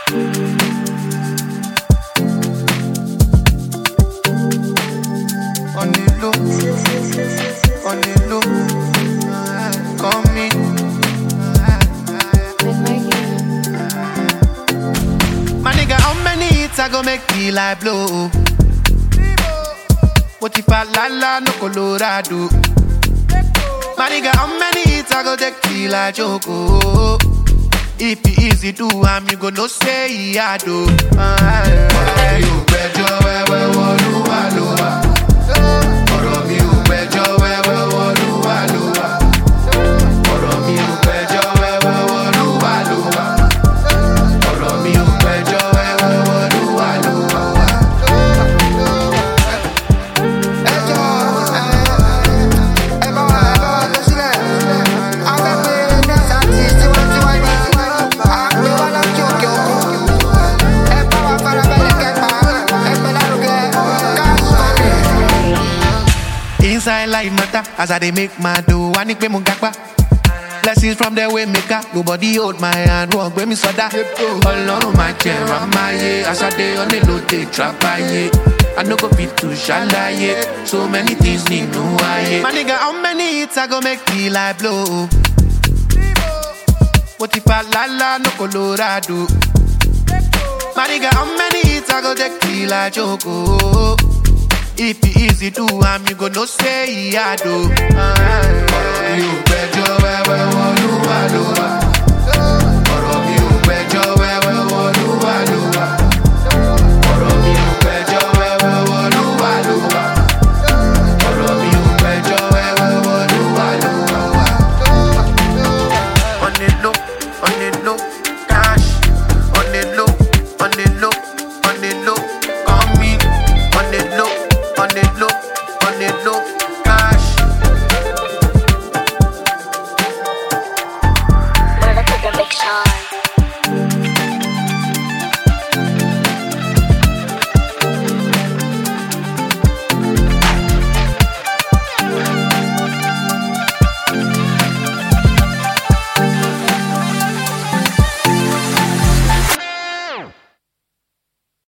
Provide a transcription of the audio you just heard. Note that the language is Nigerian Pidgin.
On the low, come in. My nigga, how many hits I go make the light blow? What if I la no Colorado? My nigga, how many hits I go take the light choco? If it easy do, I'm you go no say I do. You better where inside life matter as I dey make my do. I need me gakpa. Blessings from the way maker. Nobody hold my hand. Walk with me soda. Ọlọ́run máa jẹ ramaye. As I dey on the load, they trap aye. I no go fit to shalaye. So many things need no aye. My nigga, how many hits I go make the light blow? What if I la no Colorado? My nigga, how many hits I go take the light choco? If it easy do, I'm you go no say I do. You better where